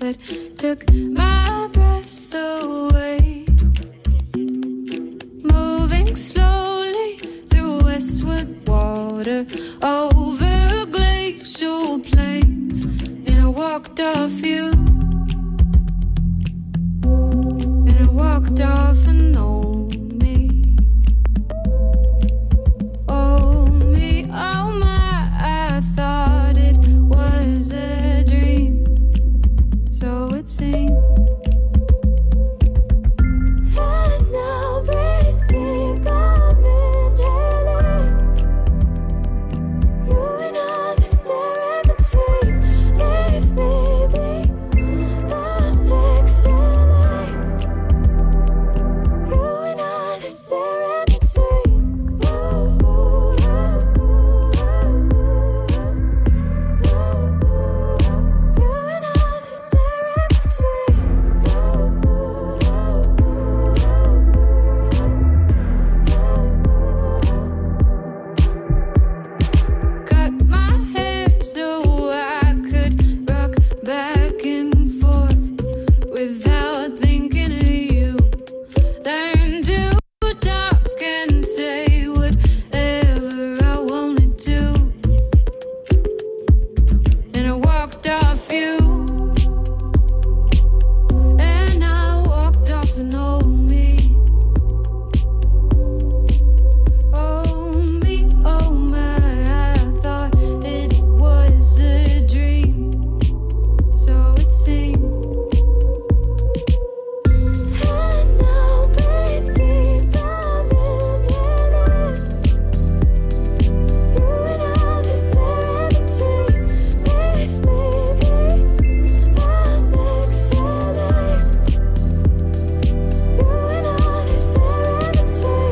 that took my breath away. Moving slowly through westward water, over glacial plains, and I walked off you. And I walked off and owned me. Oh me, oh my, I thought it was a dream, so it seemed. And now breathe deep, I'm inhaling. You and others stare in between. Leave me be, I'm exhaling. You and others stare in between. You and others stare in between. Cut my hair so I could rock back and forth without thinking of you. Learn to talk and say whatever I wanted to. And I walked off you. And I walked off and owned me. Oh me, oh my, I thought it was a dream, so it seemed. And now breathe deep, I'm inhaling. You and others stare in between. Leave me be, I'm exhaling. You and others stare in between.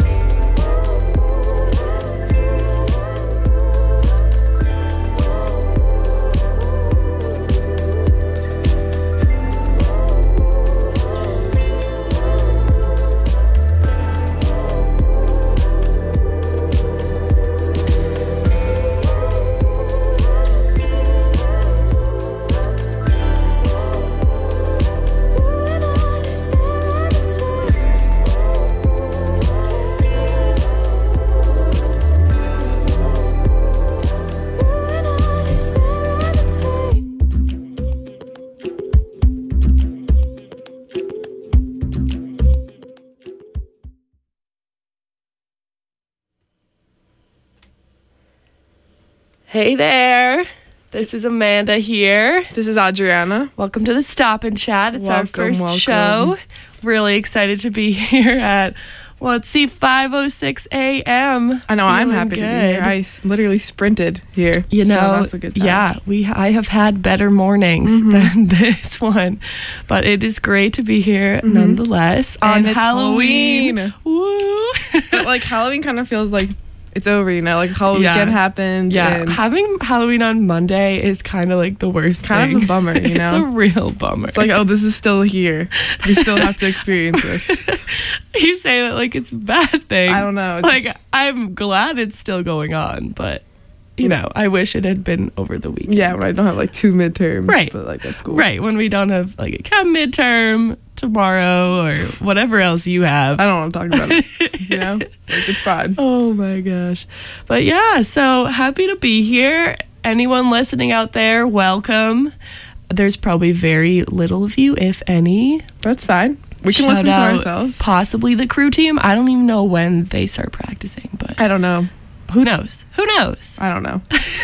Hey there. This is Amanda here. This is Adriana. Welcome to the Stop and Chat. It's our first welcome. show. Really excited to be here at, well, let's see, 5:06 a.m. I know, I'm Feeling happy to be good. here. I literally sprinted here. You so know, that's a good sign. yeah, I have had better mornings than this one, but it is great to be here nonetheless. And On it's Halloween. Woo! But like Halloween kind of feels like it's over, you know? Like Halloween Yeah. weekend happened. Yeah, and having Halloween on Monday is kind of like the worst kind thing. of a bummer, you It's a know? real bummer. It's like, oh, this is still here. We still have to experience this. You say that like it's a bad thing. I don't know. It's Like, just- I'm glad it's still going on, but, you know, I wish it had been over the weekend. yeah, when I don't have like 2 midterms. Right. But like, that's cool. Right, when we don't have like a chem midterm tomorrow or whatever else you have. I don't want to talk about it. You know? Like, it's fine. Oh my gosh. But yeah, so happy to be here. Anyone listening out there, welcome. There's probably very little of you, if any. That's fine. We can Shout listen to out ourselves. Possibly the crew team. I don't even know when they start practicing, but I don't know. who knows? Who knows? I don't know.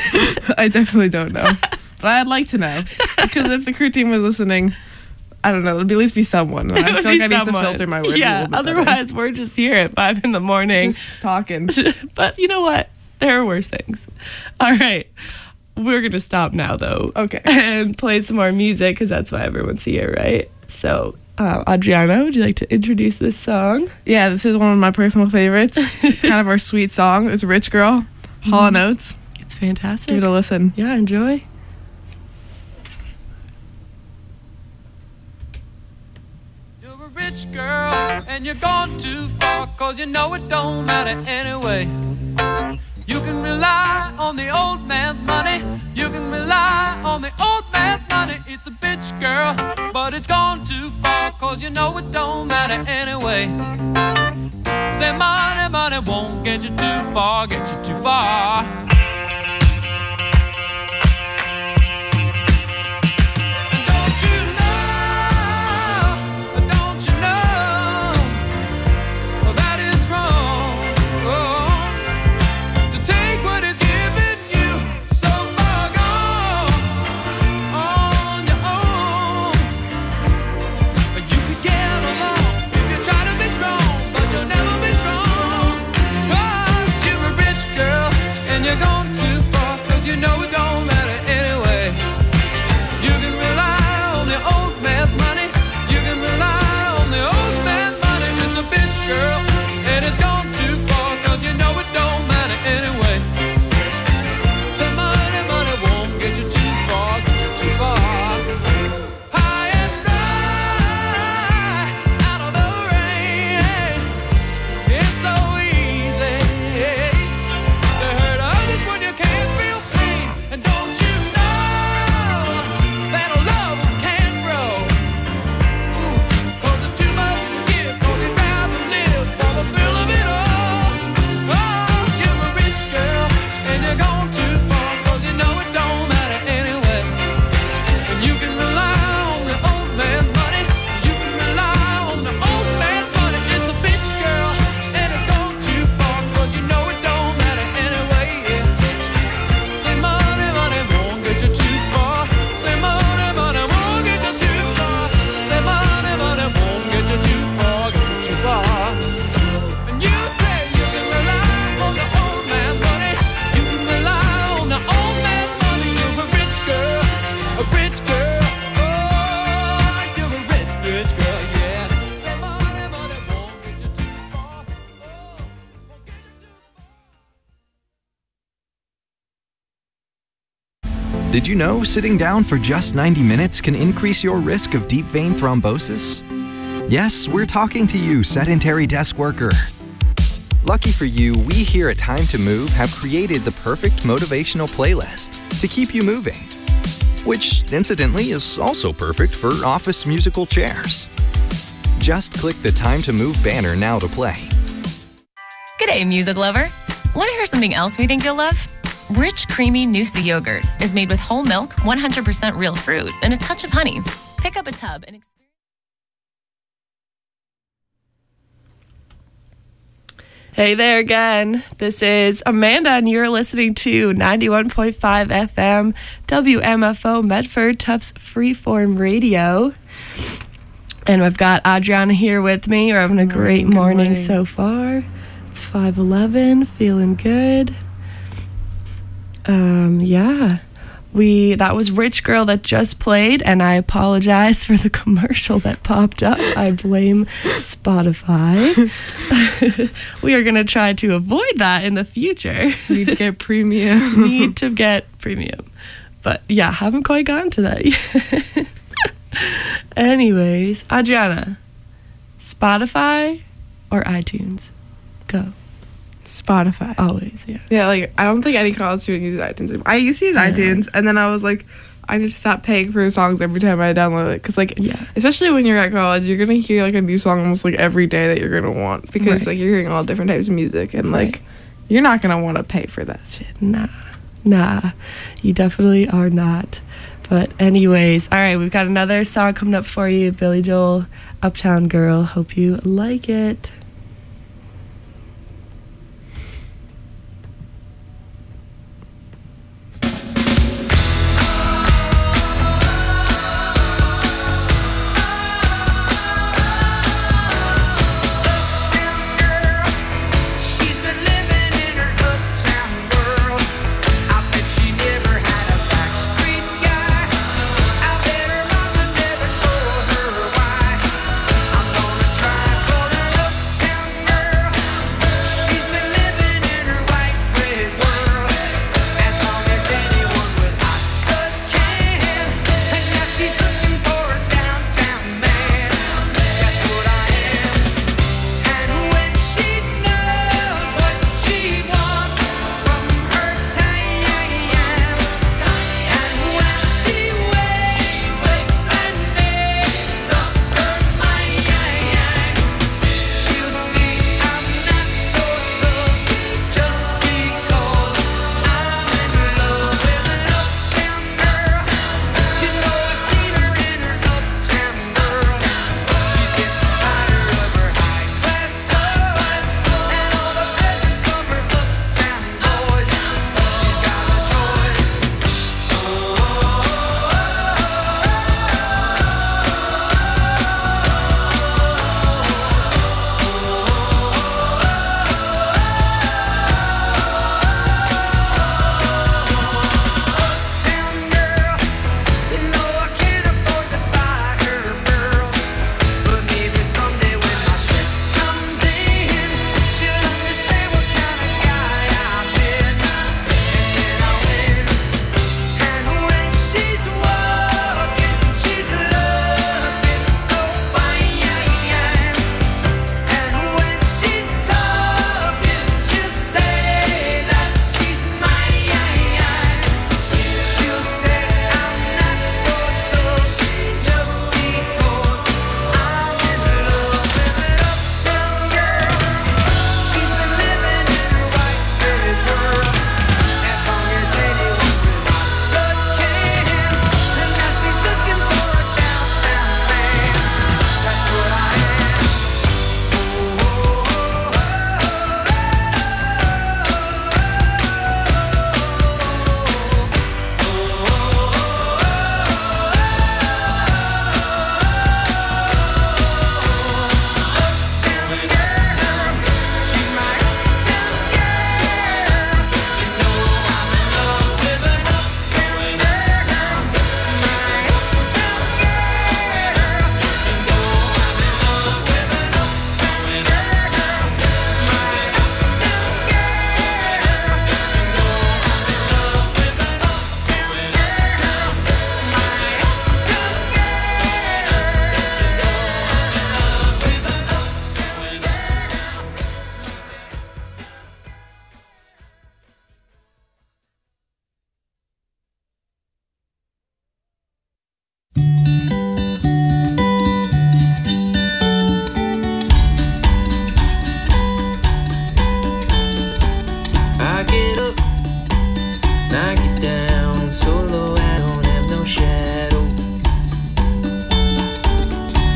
I definitely don't know. But I'd like to know. Because if the crew team was listening, I don't know, it'd at least be someone. I It feel would like be I need to someone. filter my words a Yeah, little bit better. otherwise we're just here at 5 a.m. Just talking. But you know what? There are worse things. All right. We're going to stop now, though. Okay. And play some more music because that's why everyone's here, right? So, Adriana, would you like to introduce this song? Yeah, this is one of my personal favorites. It's kind of our sweet song. It's Rich Girl, Hall & Oates. It's fantastic. Give it a listen. Yeah, enjoy. You're a rich girl and you're gone too far, 'cause you know it don't matter anyway. You can rely on the old man's money, you can rely on the old man money, it's a bitch girl, but it's gone too far, cause you know it don't matter anyway. Say money, money won't get you too far, get you too far. Did you know sitting down for just 90 minutes can increase your risk of deep vein thrombosis? Yes, we're talking to you, sedentary desk worker. Lucky for you, we here at Time to Move have created the perfect motivational playlist to keep you moving, which incidentally is also perfect for office musical chairs. Just click the Time to Move banner now to play. G'day, music lover. Want to hear something else we think you'll love? Rich, creamy Noosa yogurt is made with whole milk, 100% real fruit, and a touch of honey. Pick up a tub and experience. Hey there again. This is Amanda, and you're listening to 91.5 FM WMFO Medford Tufts Freeform Radio. And we've got Adriana here with me. We're having a great morning so far. It's 5:11, feeling good. That was Rich Girl that just played, and I apologize for the commercial that popped up. I blame Spotify. We are going to try to avoid that in the future. Need to get premium. But yeah, haven't quite gotten to that yet. Anyways, Adriana, Spotify or iTunes? Go. Spotify. Always, yeah. Yeah, like, I don't think any college student uses iTunes anymore. I used to use iTunes, and then I was like, I need to stop paying for songs every time I download it. Because, like, especially when you're at college, you're going to hear, like, a new song almost, like, every day that you're going to want. Because, like, you're hearing all different types of music. And, like, you're not going to want to pay for that shit. Nah. You definitely are not. But anyways, all right, we've got another song coming up for you. Billy Joel, Uptown Girl. Hope you like it. Try for an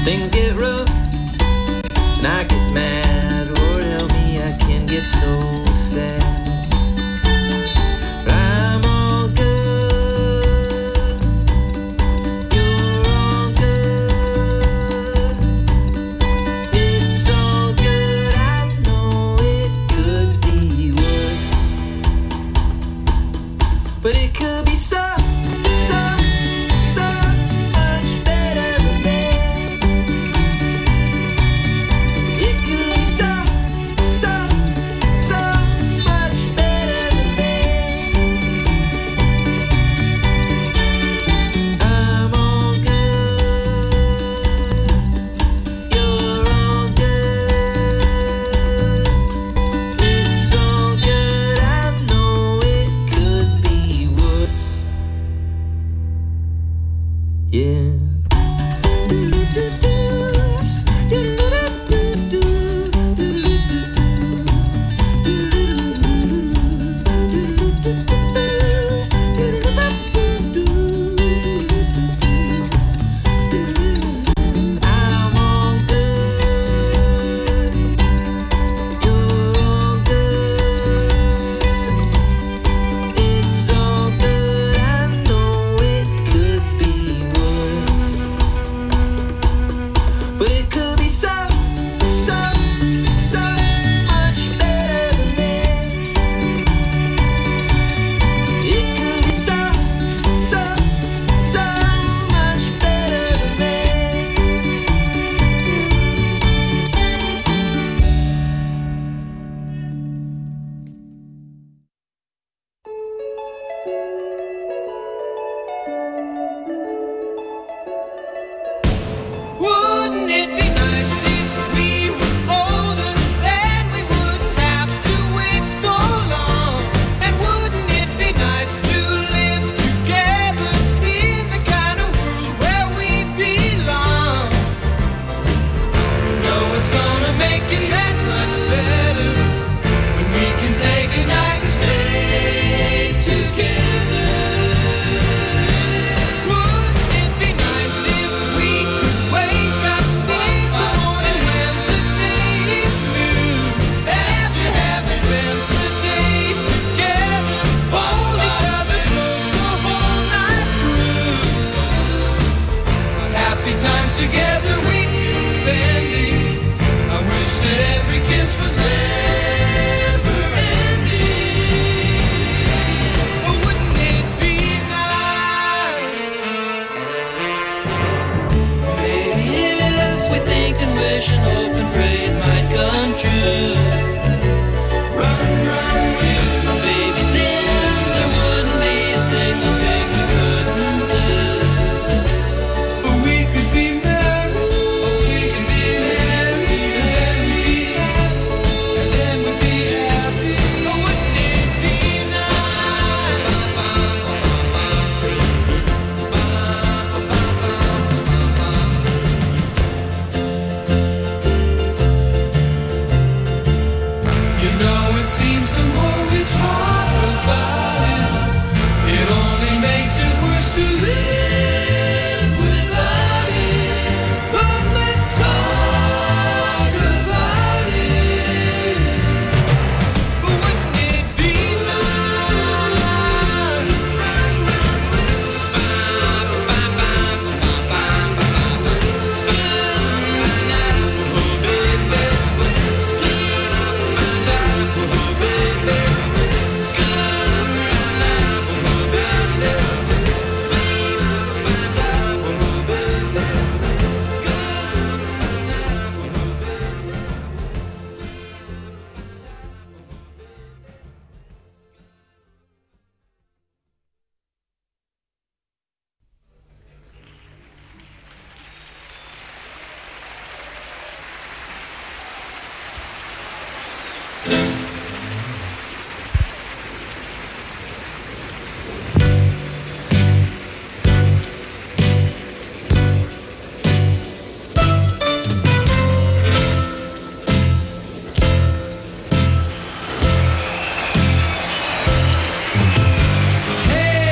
things get rough and I get mad. Lord help me, I can get so sad. But I'm all good. You're all good. It's all good. I know it could be worse, but it could be so much better than this. It could be so much better than this. I'm all good. You're all good. It's all good. I know it could be worse. Yeah. I'm all good. You're all good. It's all good. I know it could be worse, but it could be so much better than this. It could be so much better than this. Wouldn't it be nice if we were older? Then we wouldn't have to wait so long. And wouldn't it be nice to live together in the kind of world where we belong? No, it's gonna make it that much better when we can say goodnight and stay together. Wouldn't it be nice if we could wake up in the morning when the day is new, after having spent the day together, hold each other close the whole night through? Happy times together we've been spending. I wish that every kiss was never ending. But wouldn't it be nice? Maybe if we think and wish and hope and pray it might come true. Run, with my baby, then there wouldn't be a single thing we couldn't do. But we could be married, and then we'd be happy. But wouldn't it be You know, it seems the more we talk about it, it only makes it worse to live without it. But let's talk about it. But wouldn't it be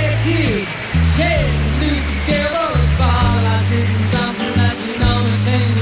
Change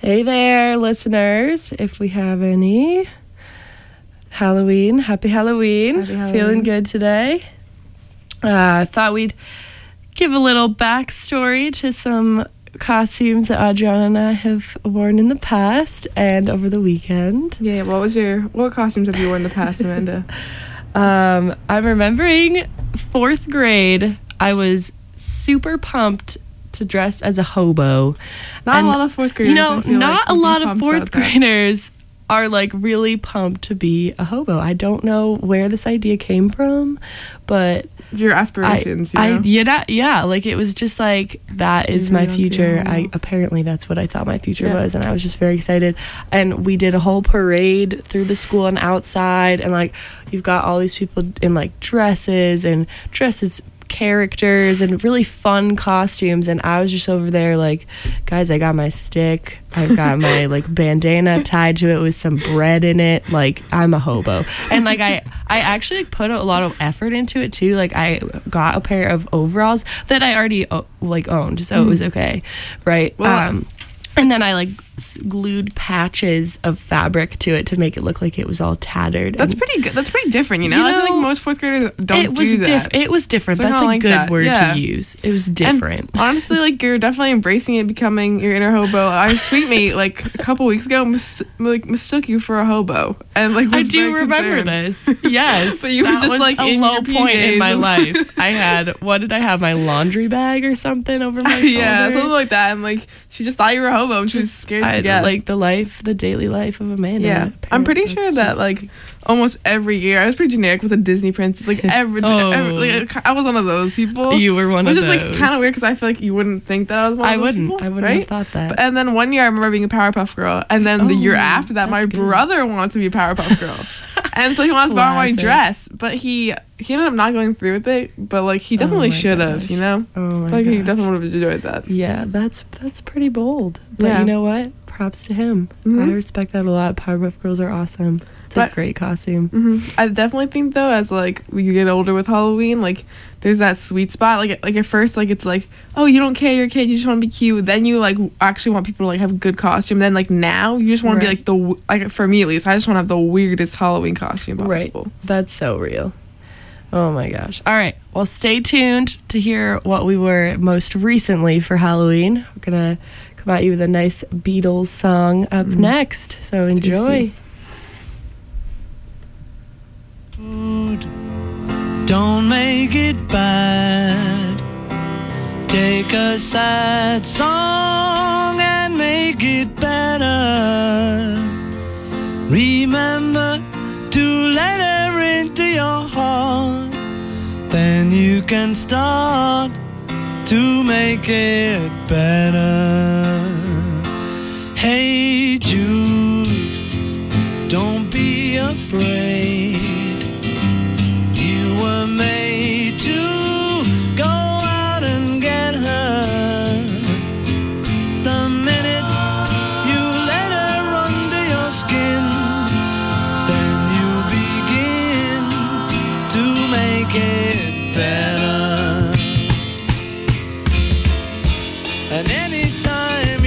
Hey there, listeners. If we have any. Halloween. Happy Halloween. Happy Halloween. Feeling good today. Thought we'd give a little backstory to some costumes that Adriana and I have worn in the past and over the weekend. Yeah, what costumes have you worn in the past, Amanda? I'm remembering 4th grade. I was super pumped to dress as a hobo. Not a lot of 4th graders. You know, I feel not like, a would be lot of pumped 4th about that. graders are like really pumped to be a hobo. I don't know where this idea came from, but Your aspirations, you know? yeah, like it was just like that is You my really want to be a future. hobo. Apparently that's what I thought my future Yeah. was, and I was just very excited. And we did a whole parade through the school and outside, and like you've got all these people in like dresses characters and really fun costumes, and I was just over there like, guys, I got my stick, I've got my like bandana tied to it with some bread in it, like I'm a hobo. And like I actually put a lot of effort into it too. Like I got a pair of overalls that I already like owned, so it was okay, right? Well, And then I like glued patches of fabric to it to make it look like it was all tattered. That's and pretty good. That's pretty different, you know? You I feel know, like most 4th graders don't it was do that. It was different. So I That's kinda a like good that. word Yeah. to use. It was different. And honestly, like you're definitely embracing it, becoming your inner hobo. Our sweet mate, like a couple weeks ago, mistook you for a hobo, and like I was do very remember concerned. this. Yes, But you were that just, was like, a in low your point in PJs. my life. I had what did I have? My laundry bag or something over my shoulder. Yeah, something like that. And like she just thought you were a hobo, and she was scared to death. like the daily life of Amanda. Yeah, I'm pretty Apparently, sure that's that just- like almost every year I was pretty generic with a Disney princess. Like every like, I was one of those people. you were one Which of is those. like kind of weird because I feel like you wouldn't think that I was one I of those wouldn't. people, I wouldn't right? have thought that. And then one year I remember being a Powerpuff Girl, and then the year Oh, after that, my that's good. brother wanted to be a Powerpuff Girl, and so he wanted to borrow my Classic. dress, but he ended up not going through with it. But like he definitely my should have, gosh. you know. Oh my I feel like he gosh. definitely would have enjoyed that. Yeah, that's pretty bold. But Yeah. you know what? Props to him. Mhm. I respect that a lot. Powerpuff Girls are awesome. It's a But- great costume. I definitely think though, as like you get older with Halloween, like there's that sweet spot. Like at first, like it's like, oh, you don't care, you're a kid, you just want to be cute. Then you like actually want people to like have good costume. Then like now you just want to Right. be like for me at least, I just want to have the weirdest Halloween costume possible. Right. That's so real. Oh my gosh. All right. Well, stay tuned to hear what we were most recently for Halloween. We're going to come at you with a nice Beatles song up next. So enjoy. Don't make it bad. Take a sad song and make it better. Remember to let her into your heart. Then you can start to make it better. Hey Jude, don't be afraid. You were made to go out and get her. The minute you let her under your skin, then you begin to make it better. And anytime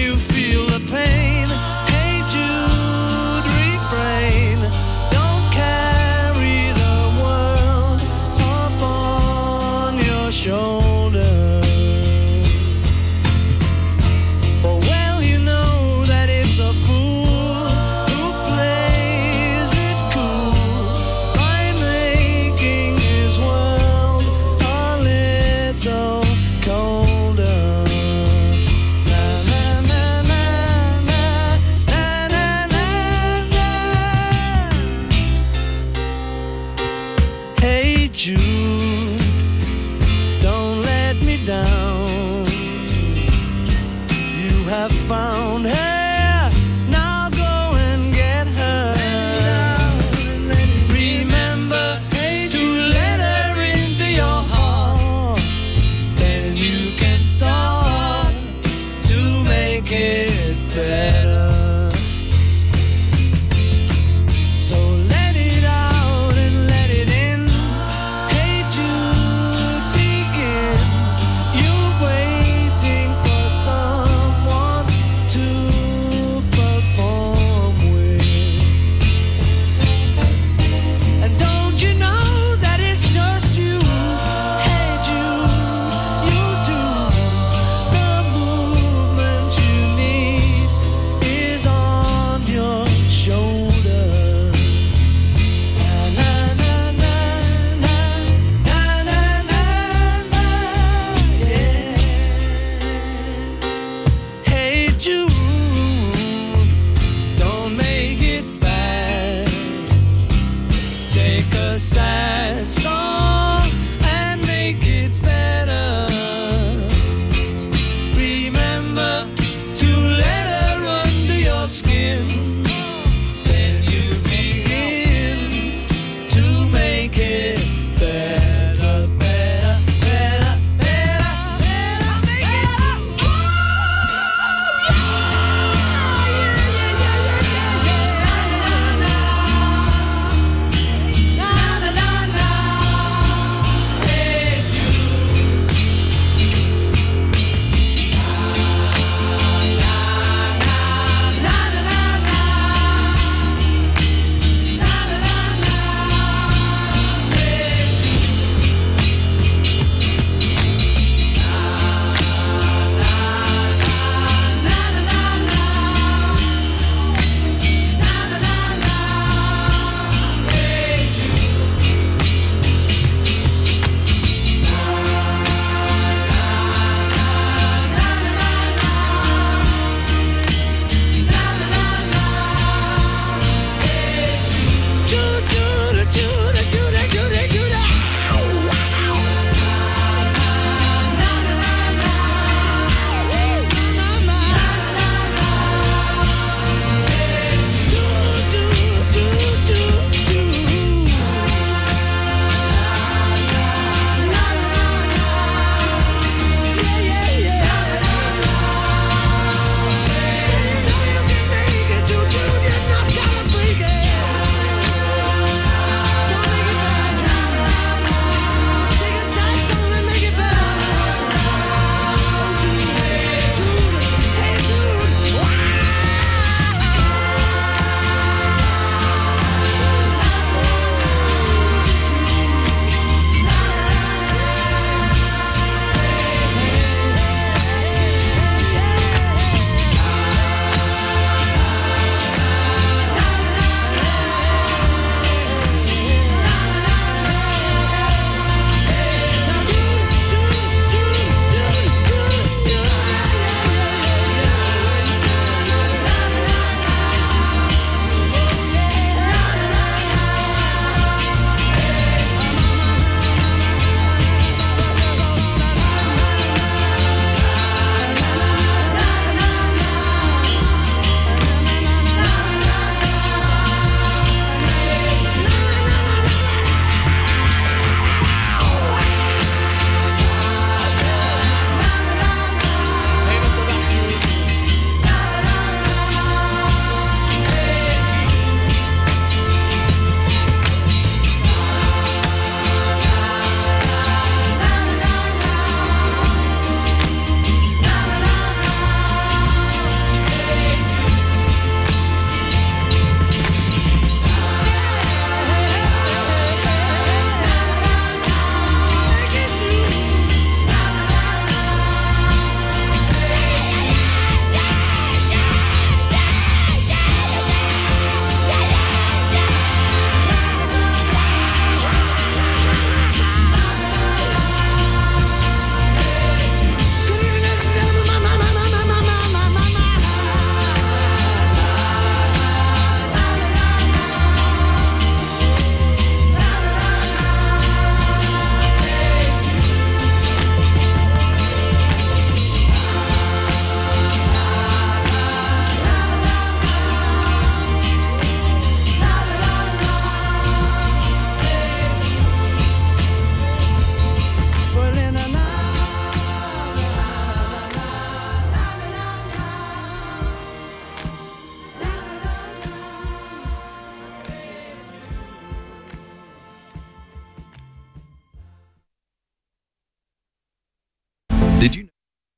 Did you?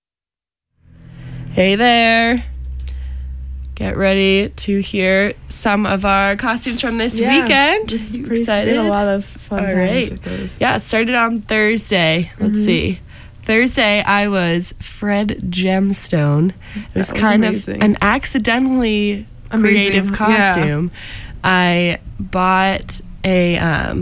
Hey there. Get ready to hear some of our costumes from this weekend. You excited? A lot of fun All times right. with those. Yeah, it started on Thursday. Let's see. Thursday, I was Fred Gemstone. It was That was kind amazing. of an accidentally creative Amazing. Yeah. costume. I bought a A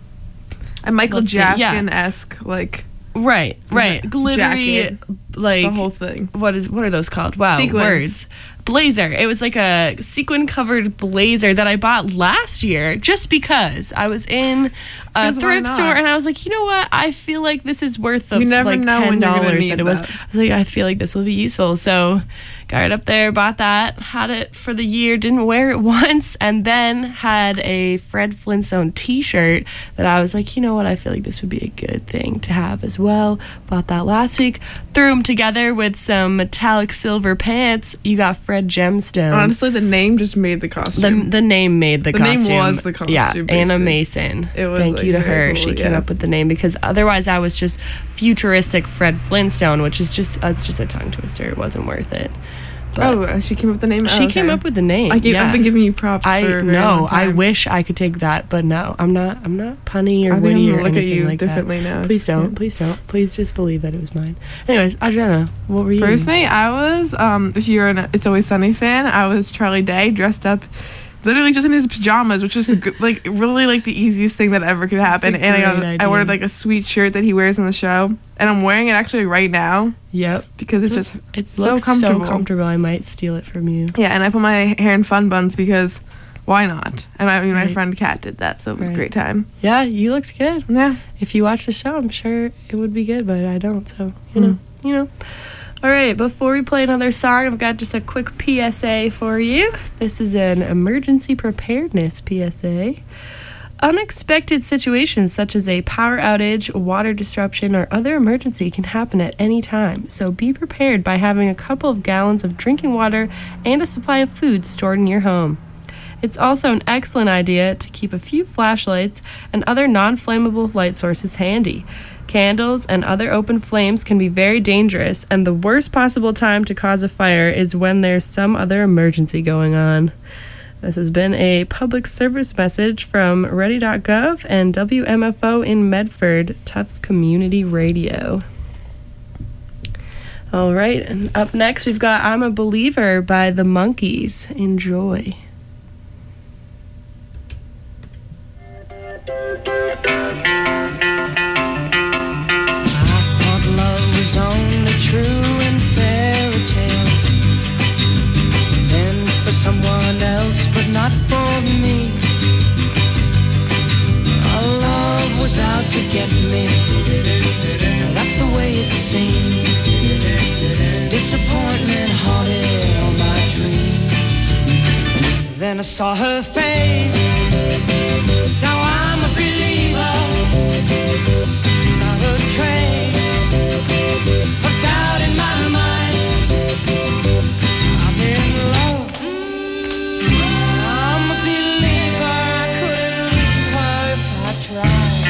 Michael Let's see, yeah. Jackson-esque, like, right, glittery, jacket. like the whole thing. what are those called? Wow, Sequins. words. Blazer. It was like a sequin covered blazer that I bought last year just because I was in a 'Cause why thrift not? store and I was like, you know what? I feel like this is worth the You never like know when you're gonna $10 need that it was. that. I was like, I feel like this will be useful. So got it up there, bought that, had it for the year, didn't wear it once, and then had a Fred Flintstone t-shirt that I was like, you know what? I feel like this would be a good thing to have as well. Bought that last week, threw them together with some metallic silver pants. You got Fred Gemstone. Honestly, the name just made the costume. The name made the name costume. was the costume, Yeah, Anna basically. Mason. It was, Thank like, you to very her. cool, She came yeah. up with the name because otherwise I was just futuristic Fred Flintstone, which is just it's just a tongue twister. It wasn't worth it. But She came up with the name? she Oh, came okay. up with the name. I've yeah. been giving you props I for a very know. long I time. wish I could take that, but no, I'm not punny or I think I'm witty gonna or look at anything you like differently that. now. Please don't. Yeah. Please don't. Please just believe that it was mine. Anyways, Adriana, what were you? First night, I was, if you're an It's Always Sunny fan, I was Charlie Day dressed up literally just in his pajamas, which was like really like the easiest thing that ever could happen. a And great I ordered idea. like a sweet shirt that he wears in the show, and I'm wearing it actually right now Yep. because it's just It so looks comfortable. so comfortable. I might steal it from you. Yeah, and I put my hair in fun buns because why not? And I mean, my Right. friend Kat did that, so it was a Right. great time. Yeah, you looked good. Yeah. If you watch the show, I'm sure it would be good, but I don't. So Hmm. you know. All right. Before we play another song, I've got just a quick PSA for you. This is an emergency preparedness PSA. Unexpected situations such as a power outage, water disruption, or other emergency can happen at any time. So be prepared by having a couple of gallons of drinking water and a supply of food stored in your home. It's also an excellent idea to keep a few flashlights and other non-flammable light sources handy. Candles and other open flames can be very dangerous, and the worst possible time to cause a fire is when there's some other emergency going on. This has been a public service message from Ready.gov and WMFO in Medford, Tufts Community Radio. All right, and up next we've got I'm a Believer by the Monkees. Enjoy. I thought love was only true in fairy tales, and for someone else, but not for me. Our love was out to get me. That's the way it seemed. Disappointment haunted all my dreams. Then I saw her face. Now I'm a believer. Not a trace of doubt in my mind. I'm in love. I'm a believer. I couldn't leave her if I tried.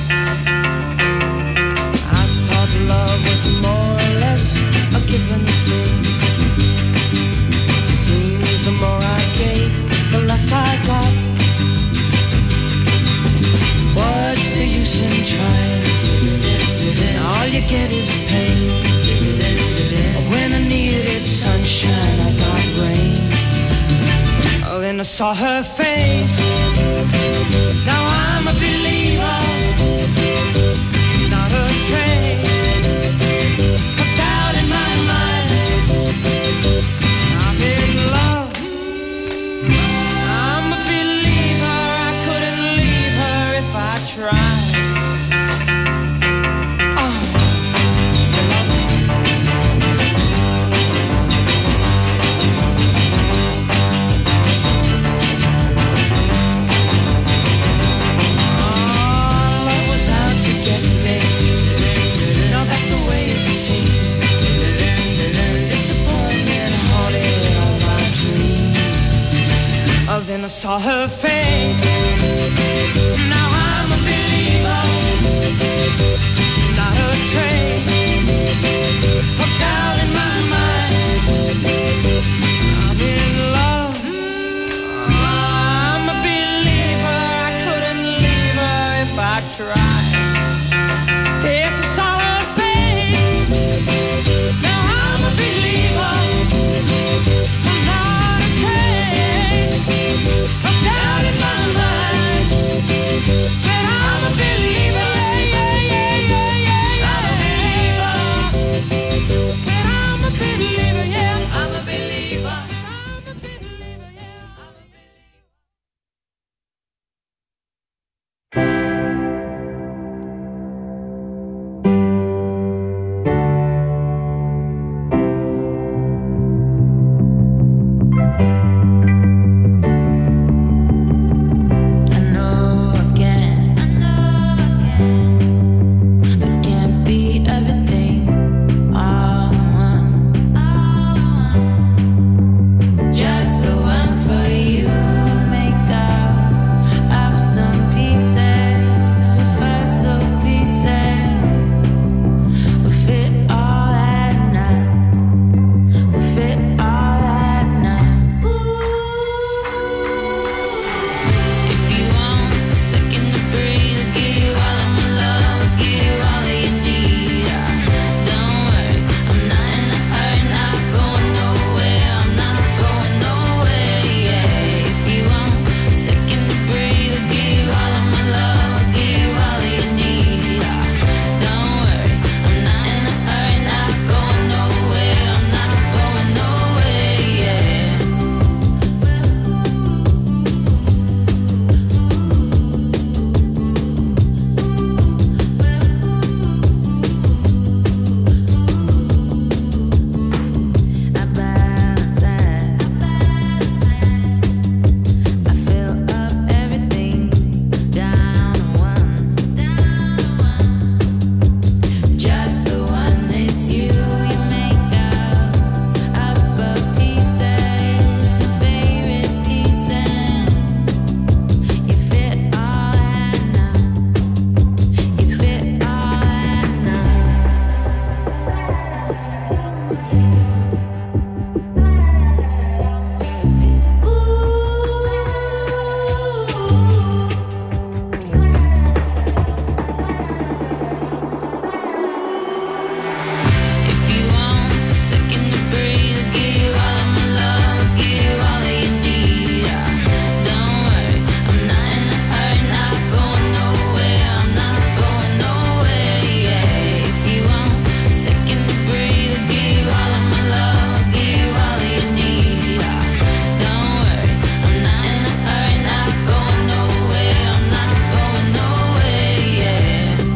I thought love was more or less a given thing. It seems the more I gave, the less I got. What's the use in trying? All you get is pain. When I needed sunshine, I got rain. Oh, then I saw her face. Now I'm a believer. Not a trace of doubt in my mind. I'm in love. I'm a believer. I couldn't leave her if I tried. Love was out to get me. Now that's the way it seemed. Disappointment haunted all my dreams. Oh, then I saw her face. Now I'm a believer. Not a trace try. It's a solid faith. Now I'm a believer. I'm not a taste of doubt in my mind. Said I'm a believer. I'm a believer. Said I'm a believer. Yeah, I'm a believer. Said I'm a believer. Yeah, I'm a believer. I know again. I can't be everything all in one. Just the one for you. Make up some pieces, puzzle pieces. We fit all at night. We fit all at night. If you want a second to breathe, I'll give you all of my love, I'll give you all that you need. Don't worry, I'm not in a hurry, not going nowhere, I'm not going nowhere, yeah. If you want a second to breathe, I'll give you all of my love, I'll give you all that you need. Don't worry, I'm not in a hurry, not going nowhere, I'm not going nowhere, yeah. I balance out. I fill up everything down to one. Just the one, it's you. You make up of pieces, my favorite pieces. You fit all at night. You fit all at night. If you want a second to breathe, I'll give you all of my love, I'll give you all that you need. Don't worry, I'm not in a hurry, not going nowhere, I'm not going nowhere, yeah. If you want a second to breathe, I'll give you all of my love, I'll give you all that you need. Don't worry, I'm not in a hurry, not going nowhere, I'm not going nowhere, yeah.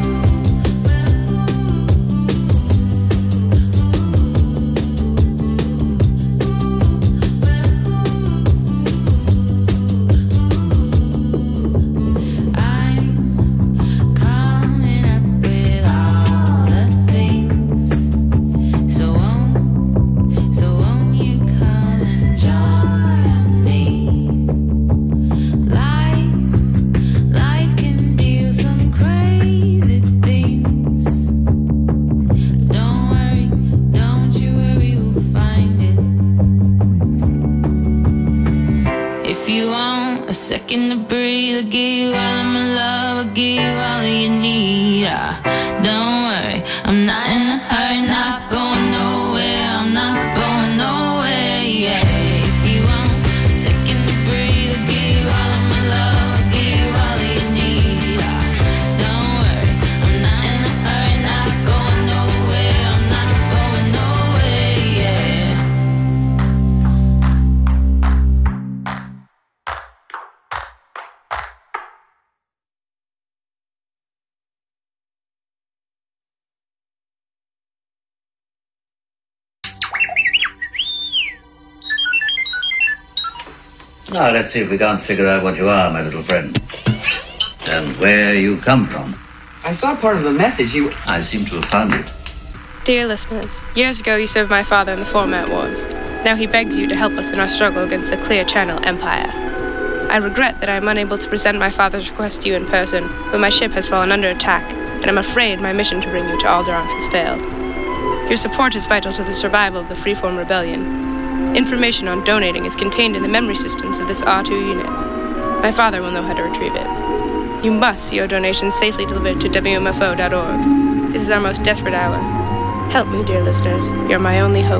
I'm coming up with all the things. So won't you come and join me? Life can do some crazy things. Don't worry, don't you worry, we'll find it. If you want a second to breathe, I'll give you all of my love, I'll give you all that you need. Don't worry, I'm not in a hurry, not going nowhere, I'm not going nowhere, yeah. If you want a second to breathe, I'll give you all of my love, I'll give you all that you need. Don't worry, I'm not in a hurry, not going nowhere, I'm not going nowhere, yeah. Now, let's see if we can't figure out what you are, my little friend. And where you come from. I saw part of the message. I seem to have found it. Dear listeners, years ago you served my father in the Format Wars. Now he begs you to help us in our struggle against the Clear Channel Empire. I regret that I am unable to present my father's request to you in person, but my ship has fallen under attack, and I'm afraid my mission to bring you to Alderaan has failed. Your support is vital to the survival of the Freeform Rebellion. Information on donating is contained in the memory systems of this R2 unit. My father will know how to retrieve it. You must see your donations safely delivered to WMFO.org. This is our most desperate hour. Help me, dear listeners. You're my only hope.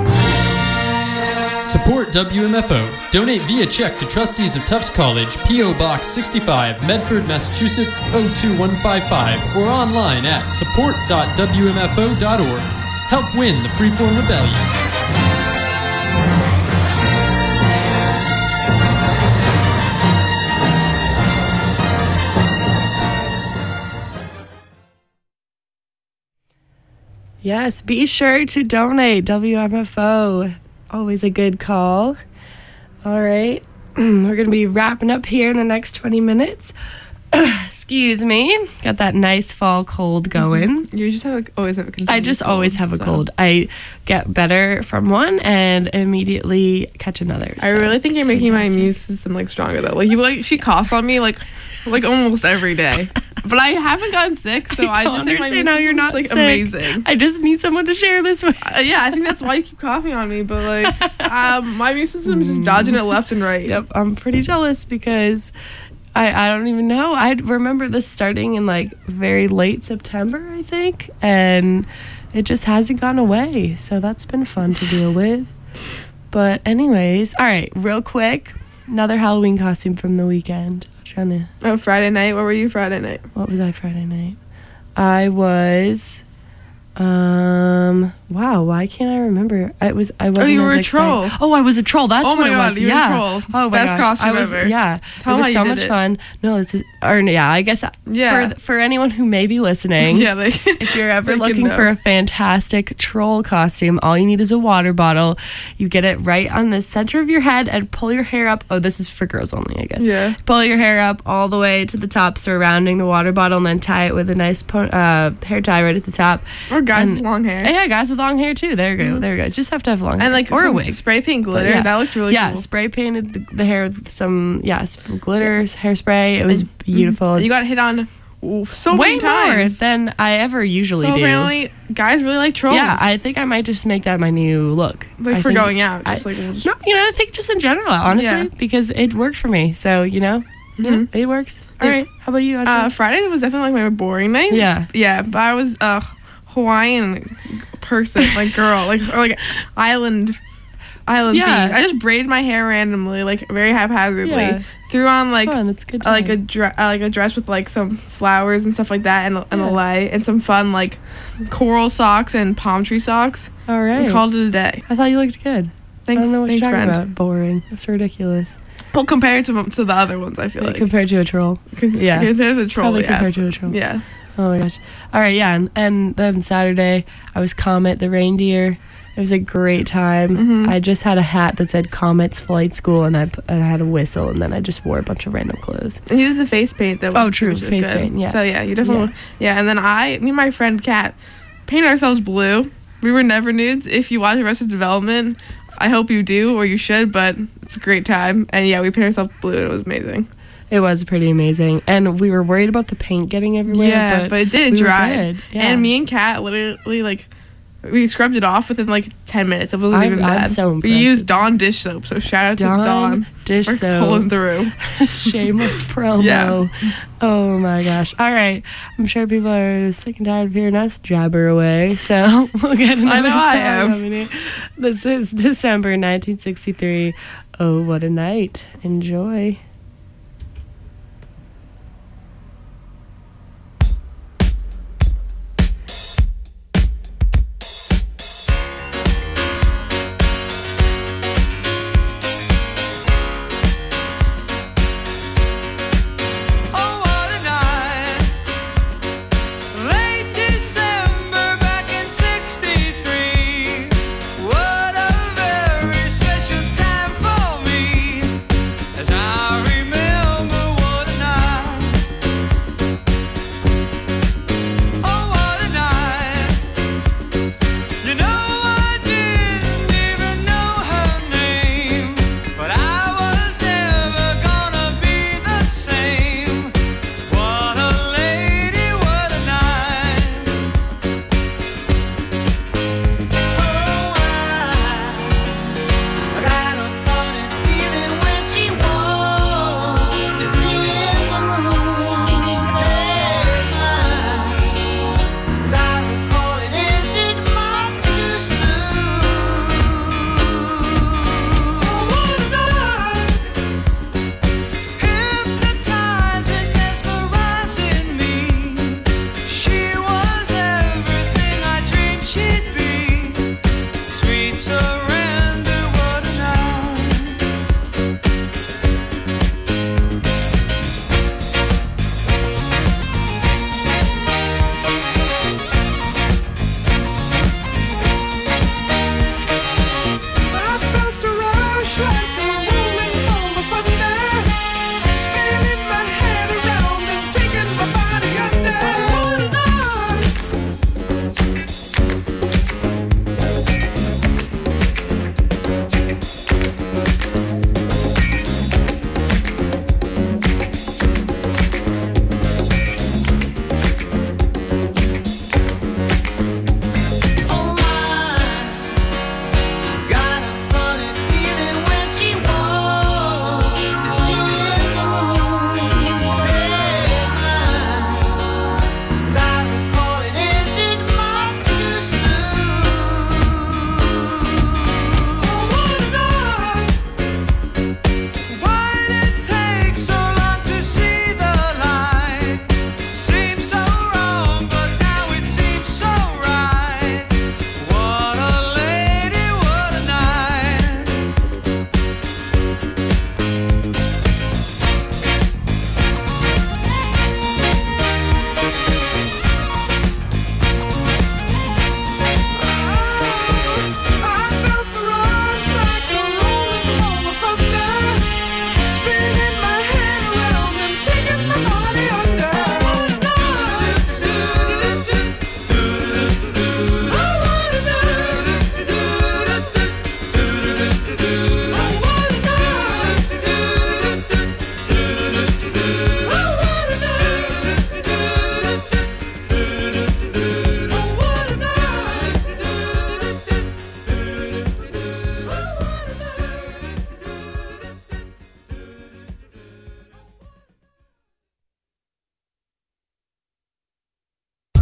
Support WMFO. Donate via check to Trustees of Tufts College, P.O. Box 65, Medford, Massachusetts 02155, or online at support.wmfo.org. Help win the Freeform Rebellion. Yes, be sure to donate. WMFO. Always a good call. All right. We're going to be wrapping up here in the next 20 minutes. Excuse me. Got that nice fall cold going. You just always have a cold. I just always have a cold. I get better from one and immediately catch another. I really think you're making my immune system like stronger though. Like she coughs on me like almost every day. But I haven't gotten sick, so I just think my immune system is like amazing. I just need someone to share this with. Yeah, I think that's why you keep coughing on me. But like, my immune system is just dodging it left and right. Yep, I'm pretty jealous because I don't even know. I remember this starting in like very late September, I think, and it just hasn't gone away. So that's been fun to deal with. But anyways, all right, real quick, another Halloween costume from the weekend. Oh, Friday night. What were you Friday night? What was I Friday night? I was wow, why can't I remember? I wasn't. Oh, you were a troll. Oh, I was a troll. That's what it was. Oh my god, you were a troll. Oh my Best gosh. costume ever. Yeah. Tell it was how so you much did it. fun. No, I guess for anyone who may be listening, if you're ever looking for a fantastic troll costume, all you need is a water bottle. You get it right on the center of your head and pull your hair up. Oh, this is for girls only, I guess. Yeah. Pull your hair up all the way to the top surrounding the water bottle and then tie it with a nice hair tie right at the top. Or guys with long hair. Yeah, guys with long hair too. There you go. There you go. Just have to have long hair. And like or a wig. Spray paint glitter. Yeah. That looked really cool. Yeah, spray painted the hair with some glitter, hairspray. It was beautiful. You got hit on so way many times. more than I ever usually do. Apparently, guys really like trolls. Yeah, I think I might just make that my new look. Like for going out. No, I think just in general, honestly, because it worked for me. So, it works. All right. How about you? Friday was definitely like my boring night. Yeah. Yeah, but I was a Hawaiian person, like girl, or like island theme. I just braided my hair randomly, like very haphazardly. Yeah. Threw on like fun. It's good like a dress with like some flowers and stuff like that, and a lei, and some fun like coral socks and palm tree socks. All right. And called it a day. I thought you looked good. Thanks, I don't know what you're talking friend. about. Boring. That's ridiculous. Well, compared to the other ones, I feel like compared to a troll. Yeah. Compared to a troll. Probably compared to a troll. Yeah. Oh my gosh. All right, yeah, and then Saturday I was Comet the reindeer. It was a great time. I just had a hat that said Comet's Flight School, and I had a whistle, and then I just wore a bunch of random clothes. And you did the face paint that was true, face paint, yeah. So yeah, you definitely and then me and my friend Kat painted ourselves blue. We were never nudes. If you watch Arrested Development, I hope you do, or you should, but it's a great time. And yeah, we painted ourselves blue, and it was amazing. It was pretty amazing. And we were worried about the paint getting everywhere. Yeah, but it did dry. Yeah. And me and Kat literally, like, we scrubbed it off within, like, 10 minutes. It wasn't even bad. I'm so impressed. We used Dawn dish soap, so shout out to Dawn. Dish for soap. pulling through. Shameless promo. Yeah. Oh, my gosh. All right. I'm sure people are sick and tired of hearing us jabber away, so we'll get another song. I am. This is December 1963. Oh, what a night. Enjoy. What a very special time for me as I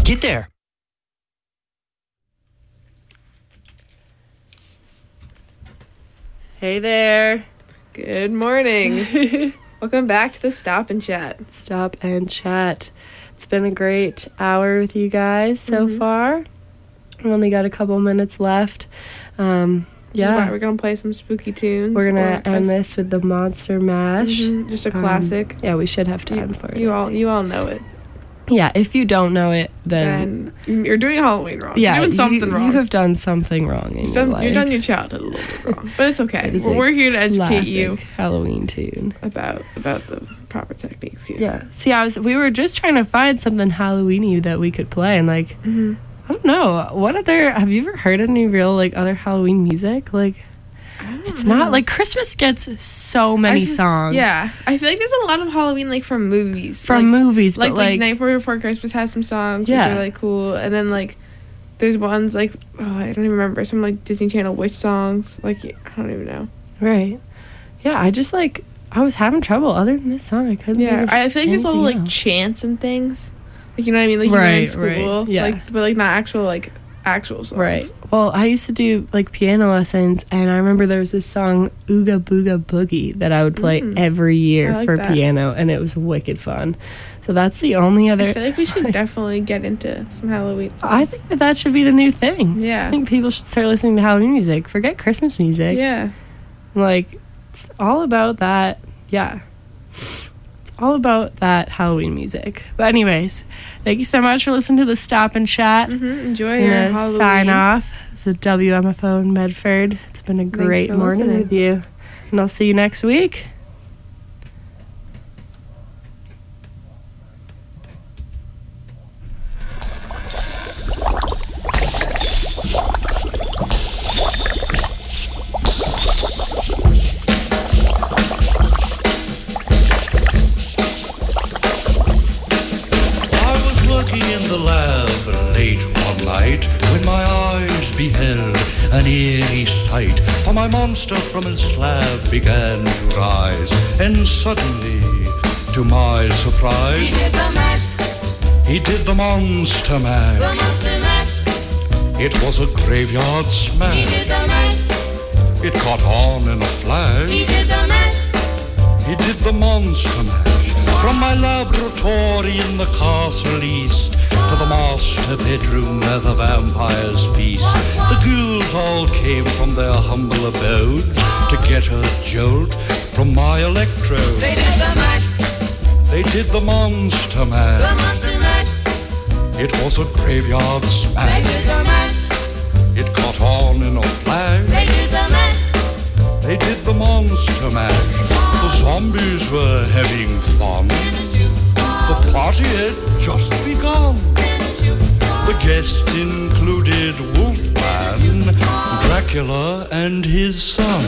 Get there. Hey there. Good morning. Welcome back to the Stop and Chat. Stop and Chat. It's been a great hour with you guys so far. We only got a couple minutes left. Yeah, we're gonna play some spooky tunes. We're gonna end this with the Monster Mash. Just a classic. Yeah, we should have time for it. You all know it. Yeah, if you don't know it, then you're doing Halloween wrong. Yeah, you're doing something wrong. You have done something wrong in your life. You've done your childhood a little bit wrong, but it's okay. We're here to educate you. Halloween tune about the proper techniques here. Yeah. See, we were just trying to find something Halloweeny that we could play, and like, I don't know, have you ever heard any real like other Halloween music? Like, it's not like Christmas gets so many songs. Yeah, I feel like there's a lot of Halloween like from movies. But like Nightmare Before Christmas has some songs which are like cool, and then like there's ones like I don't even remember, some like Disney Channel witch songs. Like I don't even know. Right. Yeah, I was having trouble. Other than this song, I couldn't. Yeah, I feel like there's a little like chants and things. Like you know what I mean? Like you're in school. Right. Yeah. Like but like not actual songs. Right. Well, I used to do like piano lessons, and I remember there was this song Ooga Booga Boogie that I would play every year for piano, and it was wicked fun. So that's the only other. I feel like we should definitely get into some Halloween songs. I think that should be the new thing. Yeah. I think people should start listening to Halloween music. Forget Christmas music. Yeah. Like, it's all about that. Yeah. All about that Halloween music. But anyways, thank you so much for listening to the Stop and Chat. Enjoy your Halloween. Sign off. This is WMFO in Medford. It's been a great morning with you. And I'll see you next week. When my eyes beheld an eerie sight, for my monster from his slab began to rise, and suddenly, to my surprise, He did the mash. He did the monster mash. The monster mash. It was a graveyard smash. He did the mash. It caught on in a flash. He did the mash. He did the monster mash. From my laboratory in the castle east to the master bedroom where the vampires feast, the ghouls all came from their humble abodes to get a jolt from my electrode. They did the mash. They did the monster mash. The monster mash. It was a graveyard smash. They did the mash. It caught on in a flash. They did the mash. They did the monster mash. The zombies were having fun. The party had just begun. The guests included Wolfman, Dracula, and his son.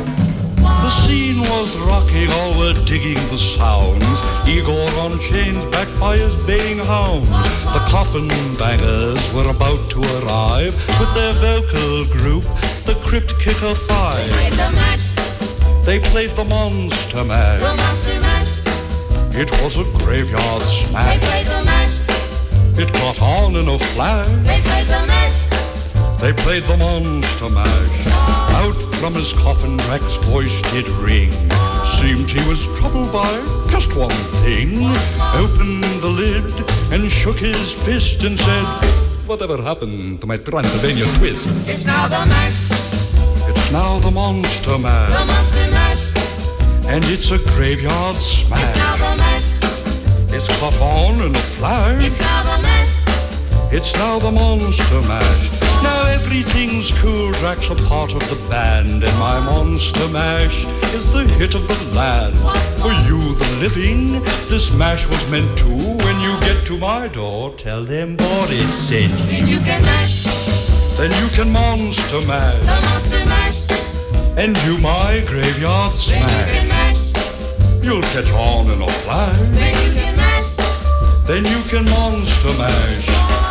The scene was rocking, all were digging the sounds. Igor on chains backed by his baying hounds. The coffin bangers were about to arrive with their vocal group, the Crypt Kicker Five. They played the mash. They played the monster mash. The monster mash. It was a graveyard smash. They played the mash. It caught on in a flash. They played the mash. They played the monster mash. Out from his coffin, Drac's voice did ring. Seemed he was troubled by just one thing. Opened the lid and shook his fist and said, "Whatever happened to my Transylvania twist?" It's now the mash. It's now the monster mash. The monster mash. And it's a graveyard smash. It's now the mash. It's caught on in a flash. It's now the mash. It's now the monster mash. Now everything's cool. Drac's a part of the band, and my monster mash is the hit of the land. For you, the living, this mash was meant to. When you get to my door, tell them Boris sent you. Then you can mash. Then you can monster mash. The monster mash. And do my graveyard smash. Then you can mash. You'll catch on in a flash. Then you can mash. Then you can monster mash.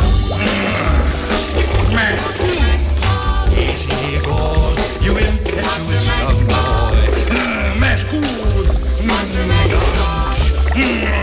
Mash. Easy, God, you impetuous young boy. Mash good. Monster mash.